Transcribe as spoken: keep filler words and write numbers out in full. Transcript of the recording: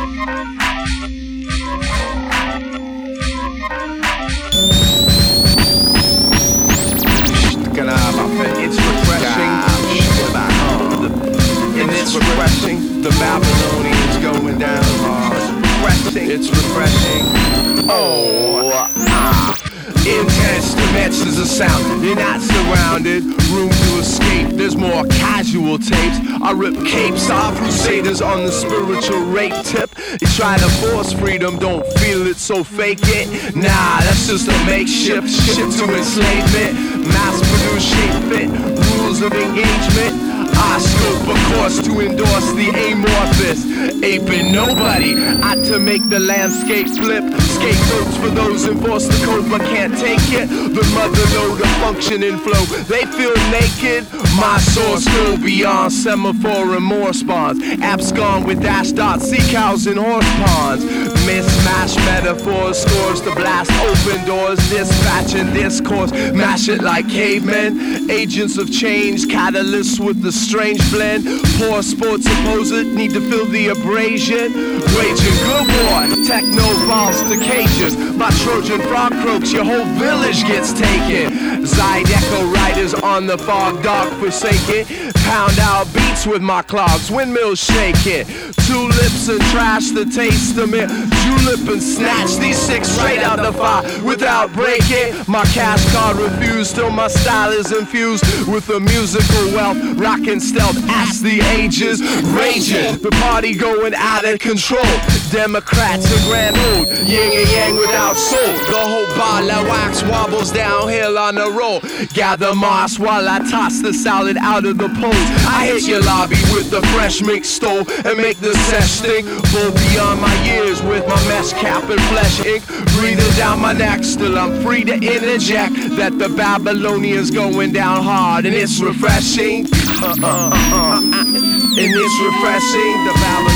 It's refreshing, and it's refreshing. The Babylonians going down hard. Refreshing, it's refreshing. Oh, ah. Intense dimensions of sound. You're not surrounded. Room to escape. There's more casual tapes. I rip capes off crusaders on the spiritual rape tip. You try to force freedom, don't feel it, so fake it. Nah, that's just a makeshift ship to enslavement. Mass produce shape fit rules of engagement. I scope a course to endorse the amorphous. Aping nobody, I to make the landscape flip. Scapegoats for those enforced the code but can't take it. The mother know the function and flow. They feel naked. My source go beyond semaphore and more spawns. Abscond with dash dots, sea cows and horse ponds. Mismatch metaphors, scores to blast open doors. Dispatch and discourse, mash it like cavemen. Agents of change, catalysts with the strange blend. Poor sports opposite, need to fill the abrasion. Waging good war, techno falls to cages. My Trojan frog croaks, your whole village gets taken. Zydeco riders on the fog, dark forsaken. Pound out beats with my clogs, windmills shaking. Tulips and trash the taste of me. Julep and snatch these six straight out the fire without breaking. My cash card refused till my style is infused with a musical wealth. Rockin' stealth, ask the ages. Raging, the party going out of control. Democrats and grand old, yin and yang without soul. The whole ball of wax wobbles downhill on the roll. Gather moss while I toss the salad out of the poles. I hit your lobby with the fresh mixed stove and make the sesh stink. Full beyond my years with my mesh cap and flesh ink. Breathing down my neck, still I'm free to interject that the Babylonians going down hard and it's refreshing. Uh, uh, uh, uh. And it's refreshing, the Babylonians.